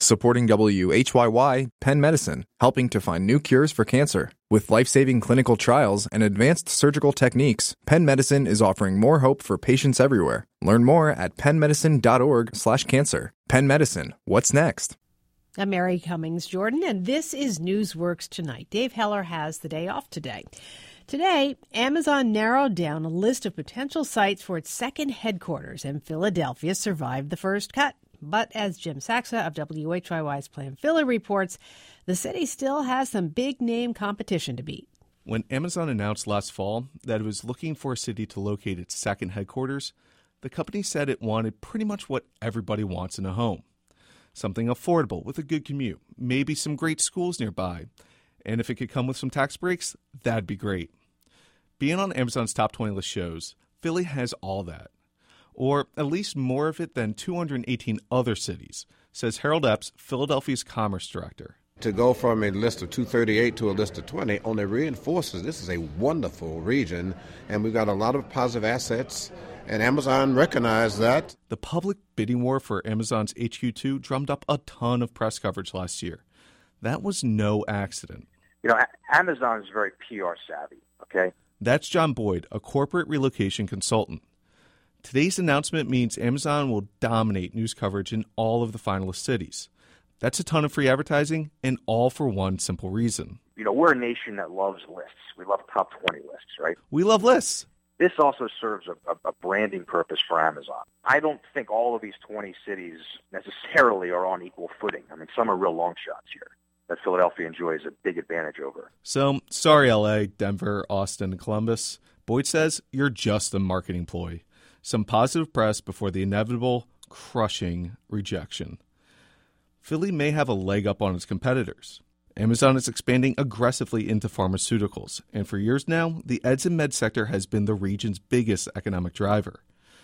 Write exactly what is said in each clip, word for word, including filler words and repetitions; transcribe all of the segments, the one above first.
Supporting W H Y Y, Penn Medicine, helping to find new cures for cancer. With life-saving clinical trials and advanced surgical techniques, Penn Medicine is offering more hope for patients everywhere. Learn more at pennmedicine.org slash cancer. Penn Medicine, what's next? I'm Mary Cummings Jordan, and this is Newsworks Tonight. Dave Heller has the day off today. Today, Amazon narrowed down a list of potential sites for its second headquarters, and Philadelphia survived the first cut. But as Jim Saxa of W H Y Y's Plan Philly reports, the city still has some big-name competition to beat. When Amazon announced last fall that it was looking for a city to locate its second headquarters, the company said it wanted pretty much what everybody wants in a home. Something affordable with a good commute, maybe some great schools nearby. And if it could come with some tax breaks, that'd be great. Being on Amazon's top twenty list shows, Philly has all that. Or at least more of it than two hundred eighteen other cities, says Harold Epps, Philadelphia's Commerce Director. To go from a list of two thirty-eight to a list of twenty only reinforces this is a wonderful region, and we've got a lot of positive assets, and Amazon recognized that. The public bidding war for Amazon's H Q two drummed up a ton of press coverage last year. That was no accident. You know, Amazon is very P R savvy, okay? That's John Boyd, a corporate relocation consultant. Today's announcement means Amazon will dominate news coverage in all of the finalist cities. That's a ton of free advertising, and all for one simple reason. You know, we're a nation that loves lists. We love top twenty lists, right? We love lists. This also serves a, a, a branding purpose for Amazon. I don't think all of these twenty cities necessarily are on equal footing. I mean, some are real long shots here that Philadelphia enjoys a big advantage over. So, sorry, L A, Denver, Austin, and Columbus. Boyd says you're just a marketing ploy. Some positive press before the inevitable, crushing rejection. Philly may have a leg up on its competitors. Amazon is expanding aggressively into pharmaceuticals, and for years now, the eds and med sector has been the region's biggest economic driver.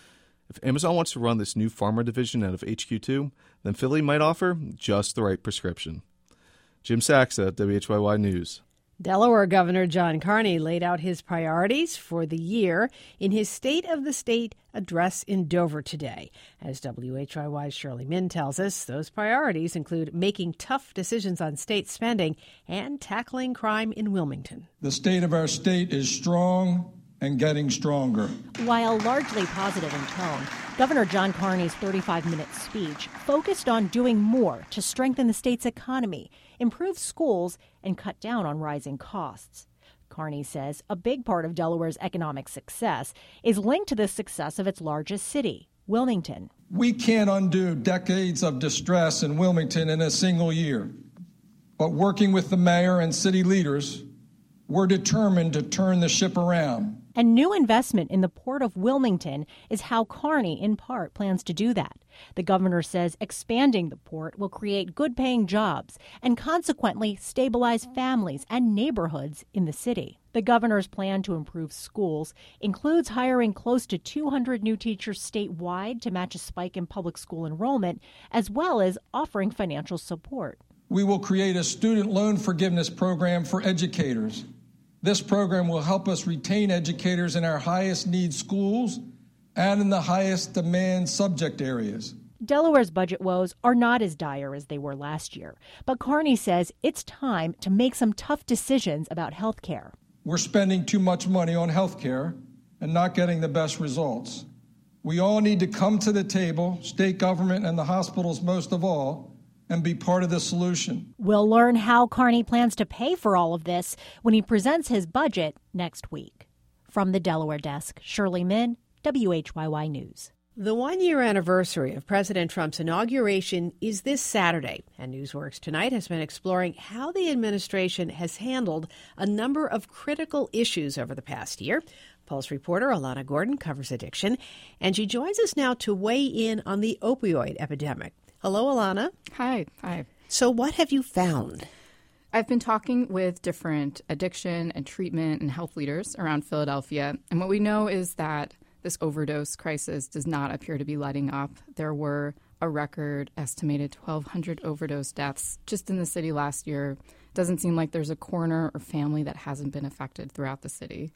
If Amazon wants to run this new pharma division out of H Q two, then Philly might offer just the right prescription. Jim Saxa, W H Y Y News. Delaware Governor John Carney laid out his priorities for the year in his State of the State address in Dover today. As W H Y Y's Shirley Min tells us, those priorities include making tough decisions on state spending and tackling crime in Wilmington. The state of our state is strong and getting stronger. While largely positive in tone, Governor John Carney's thirty-five minute speech focused on doing more to strengthen the state's economy, improve schools, and cut down on rising costs. Carney says a big part of Delaware's economic success is linked to the success of its largest city, Wilmington. We can't undo decades of distress in Wilmington in a single year. But working with the mayor and city leaders, we're determined to turn the ship around. And new investment in the Port of Wilmington is how Carney, in part, plans to do that. The governor says expanding the port will create good-paying jobs and consequently stabilize families and neighborhoods in the city. The governor's plan to improve schools includes hiring close to two hundred new teachers statewide to match a spike in public school enrollment, as well as offering financial support. We will create a student loan forgiveness program for educators. This program will help us retain educators in our highest need schools and in the highest demand subject areas. Delaware's budget woes are not as dire as they were last year, but Carney says it's time to make some tough decisions about health care. We're spending too much money on health care and not getting the best results. We all need to come to the table, state government and the hospitals most of all, and be part of the solution. We'll learn how Carney plans to pay for all of this when he presents his budget next week. From the Delaware desk, Shirley Min, W H Y Y News. The one-year anniversary of President Trump's inauguration is this Saturday, and Newsworks Tonight has been exploring how the administration has handled a number of critical issues over the past year. Pulse reporter Alana Gordon covers addiction, and she joins us now to weigh in on the opioid epidemic. Hello, Alana. Hi. Hi. So what have you found? I've been talking with different addiction and treatment and health leaders around Philadelphia, and what we know is that this overdose crisis does not appear to be letting up. There were a record estimated twelve hundred overdose deaths just in the city last year. Doesn't seem like there's a corner or family that hasn't been affected throughout the city.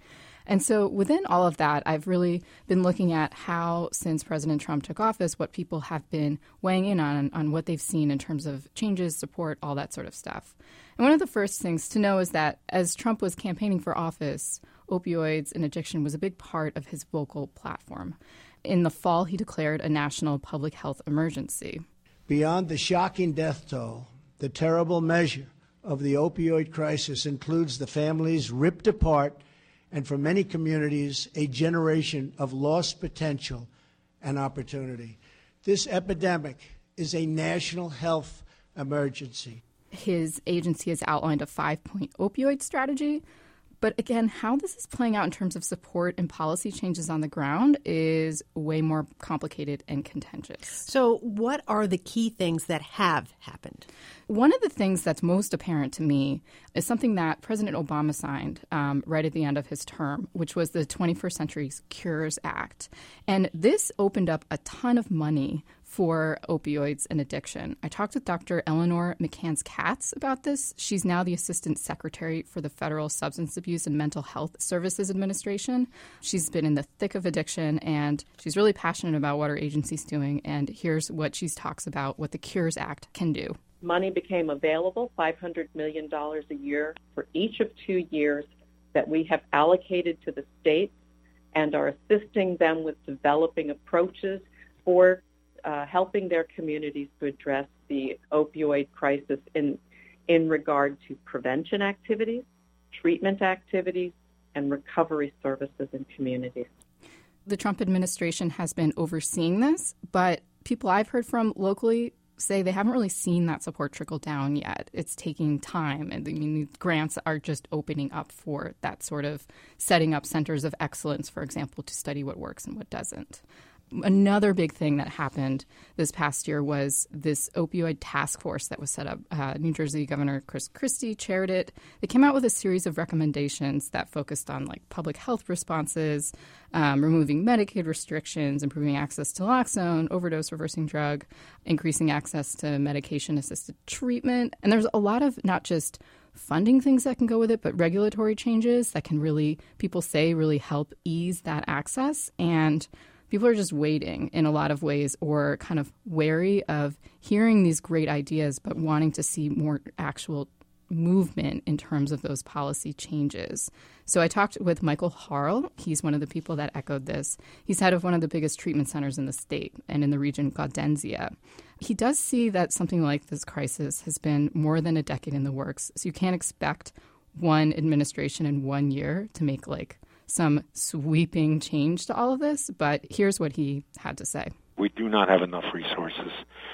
And so within all of that, I've really been looking at how, since President Trump took office, what people have been weighing in on, on what they've seen in terms of changes, support, all that sort of stuff. And one of the first things to know is that as Trump was campaigning for office, opioids and addiction was a big part of his vocal platform. In the fall, he declared a national public health emergency. Beyond the shocking death toll, the terrible measure of the opioid crisis includes the families ripped apart and, for many communities, a generation of lost potential and opportunity. This epidemic is a national health emergency. His agency has outlined a five-point opioid strategy. But again, how this is playing out in terms of support and policy changes on the ground is way more complicated and contentious. So what are the key things that have happened? One of the things that's most apparent to me is something that President Obama signed um, right at the end of his term, which was the twenty-first Century Cures Act. And this opened up a ton of money for opioids and addiction. I talked with Doctor Eleanor McCants-Katz about this. She's now the Assistant Secretary for the Federal Substance Abuse and Mental Health Services Administration. She's been in the thick of addiction, and she's really passionate about what her agency's doing. And here's what she talks about what the Cures Act can do. Money became available, five hundred million dollars a year for each of two years that we have allocated to the states and are assisting them with developing approaches for Uh, helping their communities to address the opioid crisis in in regard to prevention activities, treatment activities, and recovery services in communities. The Trump administration has been overseeing this, but people I've heard from locally say they haven't really seen that support trickle down yet. It's taking time, and I mean, grants are just opening up for that sort of setting up centers of excellence, for example, to study what works and what doesn't. Another big thing that happened this past year was this opioid task force that was set up. Uh, New Jersey Governor Chris Christie chaired it. They came out with a series of recommendations that focused on like public health responses, um, removing Medicaid restrictions, improving access to naloxone, overdose reversing drug, increasing access to medication-assisted treatment. And there's a lot of not just funding things that can go with it, but regulatory changes that can really, people say, really help ease that access. And people are just waiting in a lot of ways, or kind of wary of hearing these great ideas, but wanting to see more actual movement in terms of those policy changes. So I talked with Michael Harl. He's one of the people that echoed this. He's head of one of the biggest treatment centers in the state and in the region, Gaudenzia. He does see that something like this crisis has been more than a decade in the works. So you can't expect one administration in one year to make like some sweeping change to all of this, but here's what he had to say. We do not have enough resources.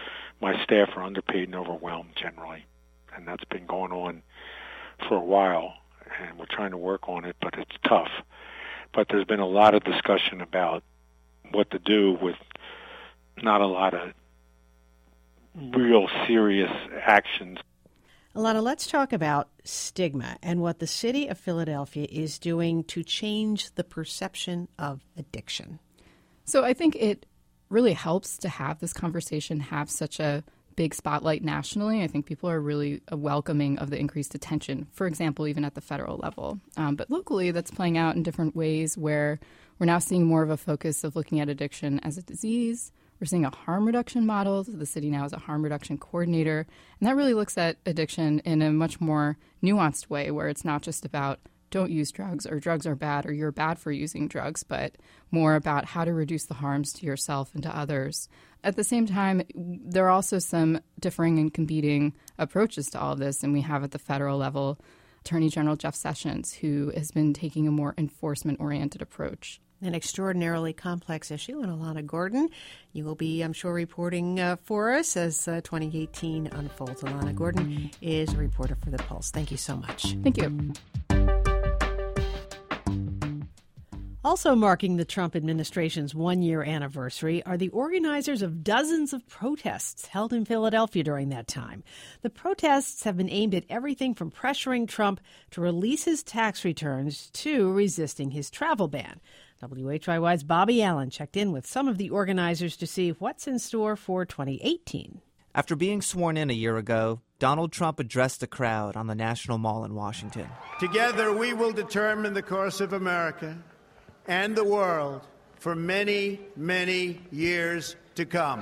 My staff are underpaid and overwhelmed generally, and that's been going on for a while, and we're trying to work on it, but it's tough. But there's been a lot of discussion about what to do with not a lot of real serious actions. Alana, let's talk about stigma and what the city of Philadelphia is doing to change the perception of addiction. So I think it really helps to have this conversation have such a big spotlight nationally. I think people are really welcoming of the increased attention, for example, even at the federal level. Um, but locally, that's playing out in different ways where we're now seeing more of a focus of looking at addiction as a disease. We're seeing a harm reduction model. The city now has a harm reduction coordinator. And that really looks at addiction in a much more nuanced way, where it's not just about don't use drugs or drugs are bad or you're bad for using drugs, but more about how to reduce the harms to yourself and to others. At the same time, there are also some differing and competing approaches to all of this. And we have at the federal level Attorney General Jeff Sessions, who has been taking a more enforcement-oriented approach. An extraordinarily complex issue. And Alana Gordon, you will be, I'm sure, reporting uh, for us as uh, twenty eighteen unfolds. Alana Gordon is a reporter for The Pulse. Thank you so much. Thank you. Also marking the Trump administration's one-year anniversary are the organizers of dozens of protests held in Philadelphia during that time. The protests have been aimed at everything from pressuring Trump to release his tax returns to resisting his travel ban. W H Y Y's Bobby Allen checked in with some of the organizers to see what's in store for twenty eighteen. After being sworn in a year ago, Donald Trump addressed the crowd on the National Mall in Washington. Together we will determine the course of America and the world for many, many years to come.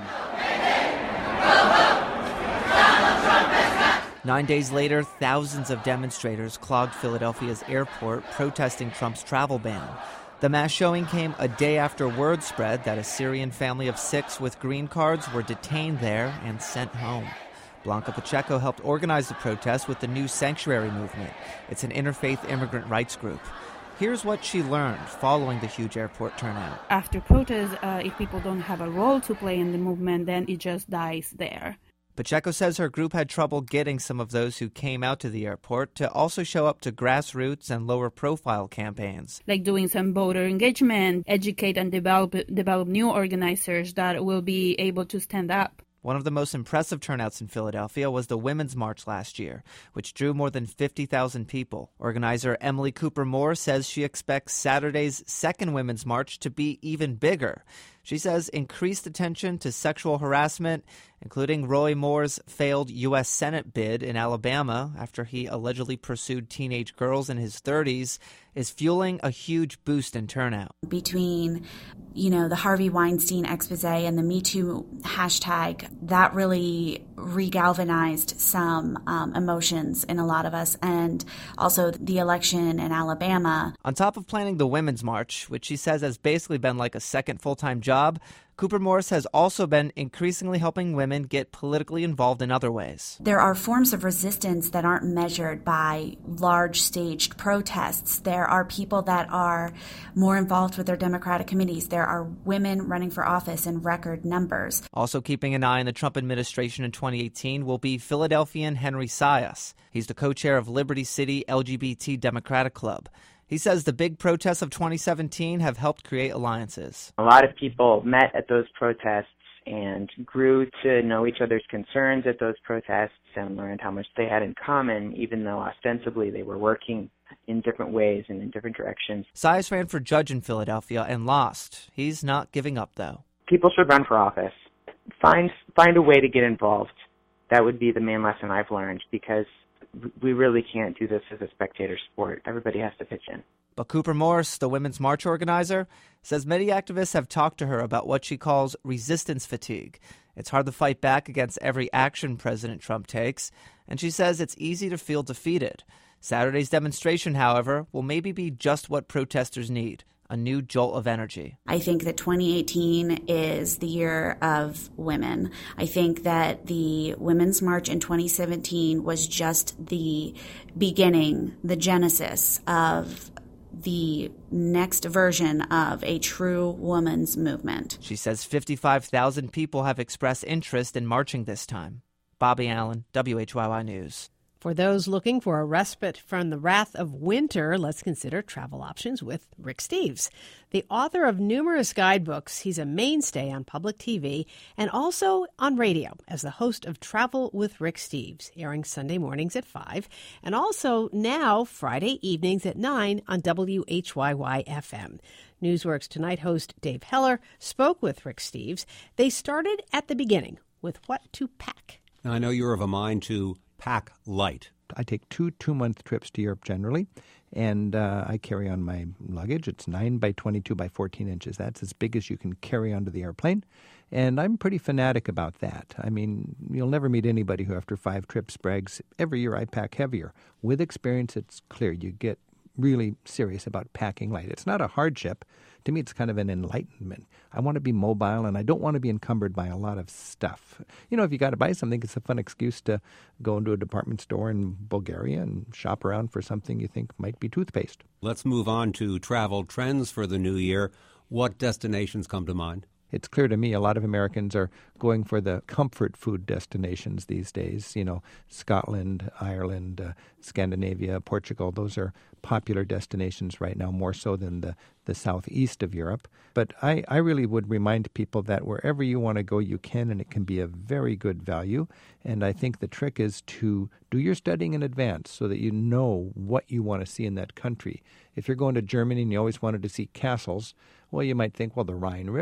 Nine days later, thousands of demonstrators clogged Philadelphia's airport protesting Trump's travel ban. The mass showing came a day after word spread that a Syrian family of six with green cards were detained there and sent home. Blanca Pacheco helped organize the protest with the New Sanctuary Movement. It's an interfaith immigrant rights group. Here's what she learned following the huge airport turnout. After protests, uh, if people don't have a role to play in the movement, then it just dies there. Pacheco says her group had trouble getting some of those who came out to the airport to also show up to grassroots and lower-profile campaigns. Like doing some voter engagement, educate and develop, develop new organizers that will be able to stand up. One of the most impressive turnouts in Philadelphia was the Women's March last year, which drew more than fifty thousand people. Organizer Emily Cooper Moore says she expects Saturday's second Women's March to be even bigger. She says increased attention to sexual harassment, including Roy Moore's failed U S Senate bid in Alabama after he allegedly pursued teenage girls in his thirties, is fueling a huge boost in turnout. Between, you know, the Harvey Weinstein expose and the Me Too hashtag, that really regalvanized some um, emotions in a lot of us, and also the election in Alabama. On top of planning the Women's March, which she says has basically been like a second full-time job, Cooper Morris has also been increasingly helping women get politically involved in other ways. There are forms of resistance that aren't measured by large staged protests. There are people that are more involved with their Democratic committees. There are women running for office in record numbers. Also keeping an eye on the Trump administration in twenty eighteen will be Philadelphian Henry Sias. He's the co-chair of Liberty City L G B T Democratic Club. He says the big protests of twenty seventeen have helped create alliances. A lot of people met at those protests and grew to know each other's concerns at those protests and learned how much they had in common, even though ostensibly they were working in different ways and in different directions. Sias ran for judge in Philadelphia and lost. He's not giving up, though. People should run for office. Find, find a way to get involved. That would be the main lesson I've learned, because we really can't do this as a spectator sport. Everybody has to pitch in. But Cooper Morris, the Women's March organizer, says many activists have talked to her about what she calls resistance fatigue. It's hard to fight back against every action President Trump takes, and she says it's easy to feel defeated. Saturday's demonstration, however, will maybe be just what protesters need. A new jolt of energy. I think that twenty eighteen is the year of women. I think that the Women's March in twenty seventeen was just the beginning, the genesis of the next version of a true women's movement. She says fifty-five thousand people have expressed interest in marching this time. Bobby Allen, W H Y Y News. For those looking for a respite from the wrath of winter, let's consider travel options with Rick Steves. The author of numerous guidebooks, he's a mainstay on public T V and also on radio as the host of Travel with Rick Steves, airing Sunday mornings at five, and also now Friday evenings at nine on W H Y Y F M. Newsworks Tonight host Dave Heller spoke with Rick Steves. They started at the beginning with what to pack. Now, I know you're of a mind to pack light. I take two two-month trips to Europe generally, and uh, I carry on my luggage. It's nine by twenty-two by fourteen inches. That's as big as you can carry onto the airplane, and I'm pretty fanatic about that. I mean, you'll never meet anybody who after five trips brags, every year I pack heavier. With experience, it's clear you get really serious about packing light. It's not a hardship. To me, it's kind of an enlightenment. I want to be mobile, and I don't want to be encumbered by a lot of stuff. You know, if you got to buy something, it's a fun excuse to go into a department store in Bulgaria and shop around for something you think might be toothpaste. Let's move on to travel trends for the new year. What destinations come to mind? It's clear to me a lot of Americans are going for the comfort food destinations these days. You know, Scotland, Ireland, uh, Scandinavia, Portugal, those are popular destinations right now, more so than the, the southeast of Europe. But I, I really would remind people that wherever you want to go, you can, and it can be a very good value. And I think the trick is to do your studying in advance so that you know what you want to see in that country. If you're going to Germany and you always wanted to see castles, well, you might think, well, the Rhine River.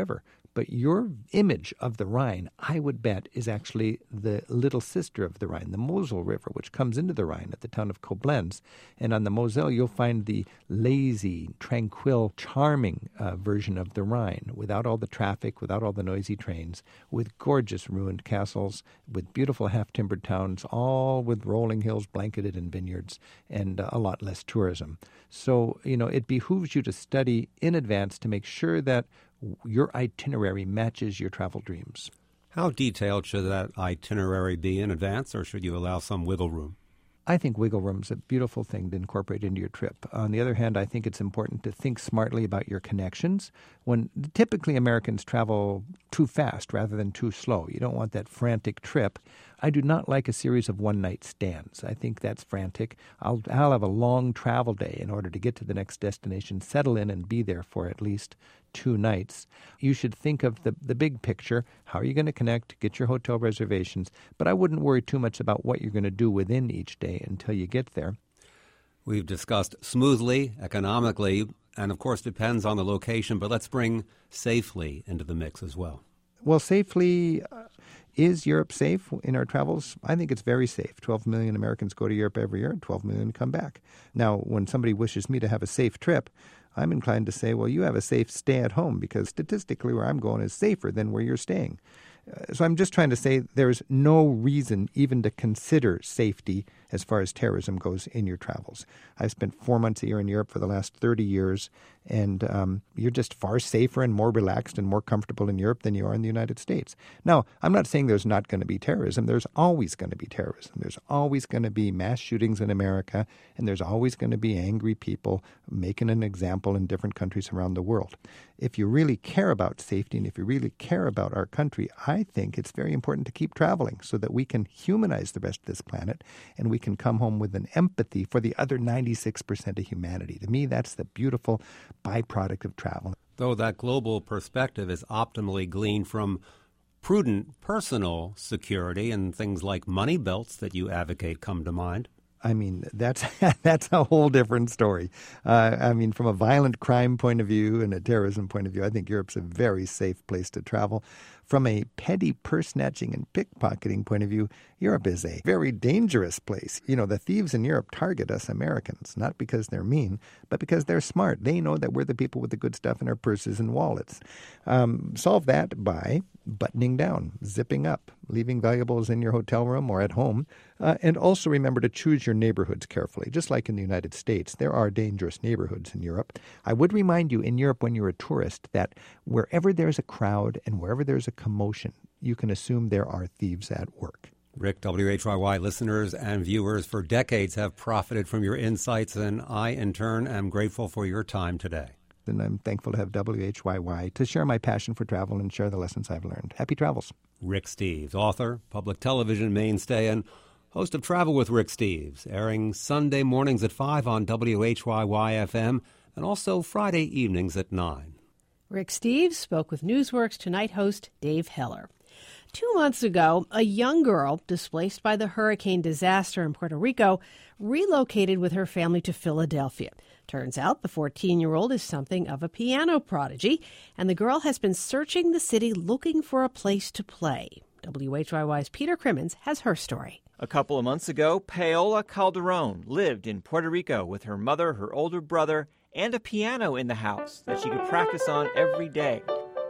But your image of the Rhine, I would bet, is actually the little sister of the Rhine, the Mosel River, which comes into the Rhine at the town of Koblenz. And on the Moselle, you'll find the lazy, tranquil, charming uh, version of the Rhine, without all the traffic, without all the noisy trains, with gorgeous ruined castles, with beautiful half-timbered towns, all with rolling hills blanketed in vineyards, and uh, a lot less tourism. So, you know, it behooves you to study in advance to make sure that your itinerary matches your travel dreams. How detailed should that itinerary be in advance, or should you allow some wiggle room? I think wiggle room is a beautiful thing to incorporate into your trip. On the other hand, I think it's important to think smartly about your connections. When typically Americans travel too fast rather than too slow. You don't want that frantic trip. I do not like a series of one-night stands. I think that's frantic. I'll, I'll have a long travel day in order to get to the next destination, settle in and be there for at least two nights. You should think of the, the big picture. How are you going to connect? Get your hotel reservations. But I wouldn't worry too much about what you're going to do within each day until you get there. We've discussed smoothly, economically, and of course depends on the location, but let's bring safely into the mix as well. Well, safely, uh, is Europe safe in our travels? I think it's very safe. twelve million Americans go to Europe every year, and twelve million come back. Now, when somebody wishes me to have a safe trip, I'm inclined to say, well, you have a safe stay at home, because statistically where I'm going is safer than where you're staying. Uh, so I'm just trying to say there's no reason even to consider safety as far as terrorism goes in your travels. I've spent four months a year in Europe for the last thirty years, and um, you're just far safer and more relaxed and more comfortable in Europe than you are in the United States. Now, I'm not saying there's not going to be terrorism. There's always going to be terrorism. There's always going to be mass shootings in America, and there's always going to be angry people making an example in different countries around the world. If you really care about safety and if you really care about our country, I think it's very important to keep traveling so that we can humanize the rest of this planet and we can come home with an empathy for the other ninety-six percent of humanity. To me, that's the beautiful byproduct of travel. Though that global perspective is optimally gleaned from prudent personal security, and things like money belts that you advocate come to mind. I mean, that's that's a whole different story. Uh, I mean, from a violent crime point of view and a terrorism point of view, I think Europe's a very safe place to travel. From a petty purse snatching and pickpocketing point of view, Europe is a very dangerous place. You know, the thieves in Europe target us Americans, not because they're mean, but because they're smart. They know that we're the people with the good stuff in our purses and wallets. Um, solve that by buttoning down, zipping up, leaving valuables in your hotel room or at home. Uh, and also remember to choose your neighborhoods carefully. Just like in the United States, there are dangerous neighborhoods in Europe. I would remind you in Europe when you're a tourist that wherever there's a crowd and wherever there's a commotion, you can assume there are thieves at work. Rick, W H Y Y listeners and viewers for decades have profited from your insights, and I, in turn, am grateful for your time today. And I'm thankful to have W H Y Y to share my passion for travel and share the lessons I've learned. Happy travels. Rick Steves, author, public television mainstay, and host of Travel with Rick Steves, airing Sunday mornings at five on W H Y Y F M and also Friday evenings at nine. Rick Steves spoke with Newsworks Tonight host Dave Heller. Two months ago, a young girl displaced by the hurricane disaster in Puerto Rico relocated with her family to Philadelphia. Turns out the fourteen-year-old is something of a piano prodigy, and the girl has been searching the city looking for a place to play. W H Y Y's Peter Crimmins has her story. A couple of months ago, Paola Calderon lived in Puerto Rico with her mother, her older brother, and a piano in the house that she could practice on every day.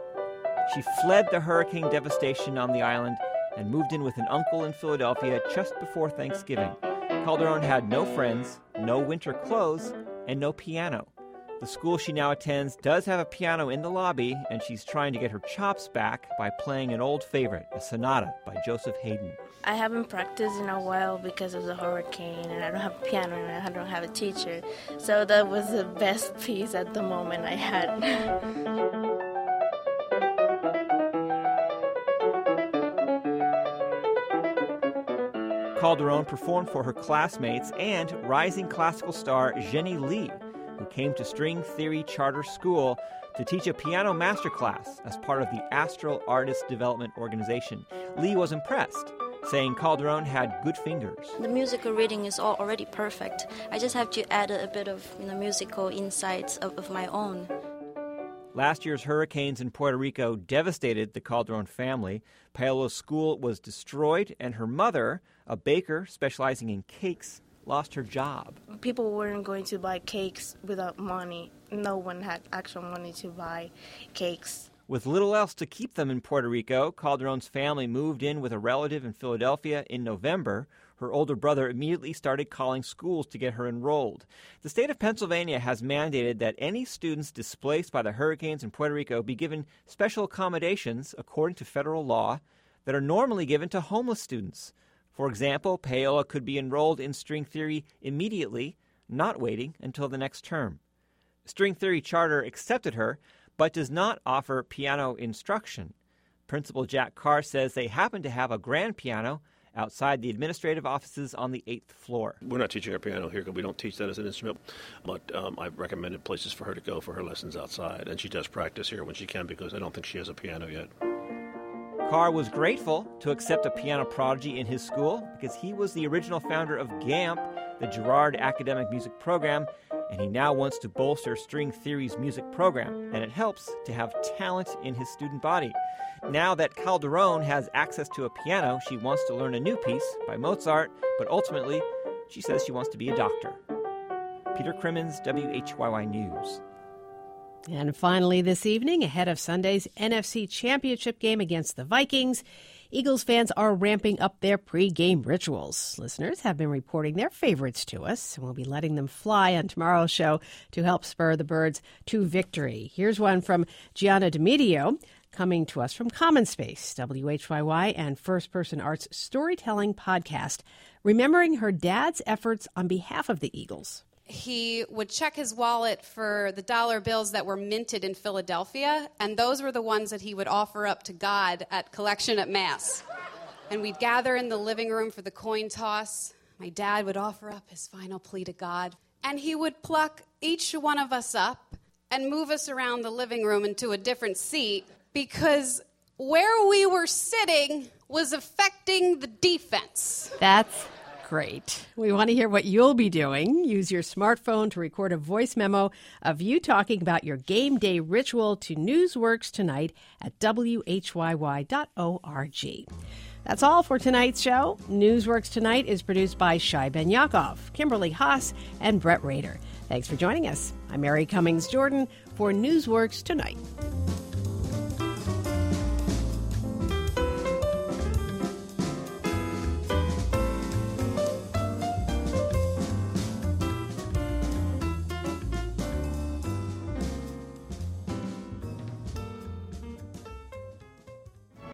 She fled the hurricane devastation on the island and moved in with an uncle in Philadelphia just before Thanksgiving. Calderon had no friends, no winter clothes, and no piano. The school she now attends does have a piano in the lobby, and she's trying to get her chops back by playing an old favorite, a sonata by Joseph Haydn. I haven't practiced in a while because of the hurricane, and I don't have a piano, and I don't have a teacher. So that was the best piece at the moment I had. Calderon performed for her classmates and rising classical star Jenny Lee, who came to String Theory Charter School to teach a piano masterclass as part of the Astral Artist Development Organization. Lee was impressed, saying Calderon had good fingers. The musical reading is all already perfect. I just have to add a bit of you know, musical insights of, of my own. Last year's hurricanes in Puerto Rico devastated the Calderon family. Paola's school was destroyed, and her mother, a baker specializing in cakes, lost her job. People weren't going to buy cakes without money. No one had actual money to buy cakes. With little else to keep them in Puerto Rico, Calderon's family moved in with a relative in Philadelphia in November. Her older brother immediately started calling schools to get her enrolled. The state of Pennsylvania has mandated that any students displaced by the hurricanes in Puerto Rico be given special accommodations, according to federal law, that are normally given to homeless students. For example, Paola could be enrolled in string theory immediately, not waiting until the next term. String theory charter accepted her, but does not offer piano instruction. Principal Jack Carr says they happen to have a grand piano outside the administrative offices on the eighth floor. We're not teaching her piano here because we don't teach that as an instrument, but um, I've recommended places for her to go for her lessons outside, and she does practice here when she can because I don't think she has a piano yet. Carr was grateful to accept a piano prodigy in his school because he was the original founder of GAMP, the Girard Academic Music Program, and he now wants to bolster String Theory's music program, and it helps to have talent in his student body. Now that Calderon has access to a piano, she wants to learn a new piece by Mozart, but ultimately, she says she wants to be a doctor. Peter Crimmins, W H Y Y News. And finally this evening, ahead of Sunday's N F C Championship game against the Vikings, Eagles fans are ramping up their pre-game rituals. Listeners have been reporting their favorites to us, and we'll be letting them fly on tomorrow's show to help spur the Birds to victory. Here's one from Gianna Demedio, coming to us from Common Space, W H Y Y, and First Person Art's storytelling podcast, remembering her dad's efforts on behalf of the Eagles. He would check his wallet for the dollar bills that were minted in Philadelphia, and those were the ones that he would offer up to God at collection at Mass. And we'd gather in the living room for the coin toss. My dad would offer up his final plea to God, and he would pluck each one of us up and move us around the living room into a different seat, because where we were sitting was affecting the defense. That's great. We want to hear what you'll be doing. Use your smartphone to record a voice memo of you talking about your game day ritual to Newsworks Tonight at W H Y Y dot org. That's all for tonight's show. Newsworks Tonight is produced by Shai Ben Yaakov, Kimberly Haas, and Brett Rader. Thanks for joining us. I'm Mary Cummings Jordan for Newsworks Tonight.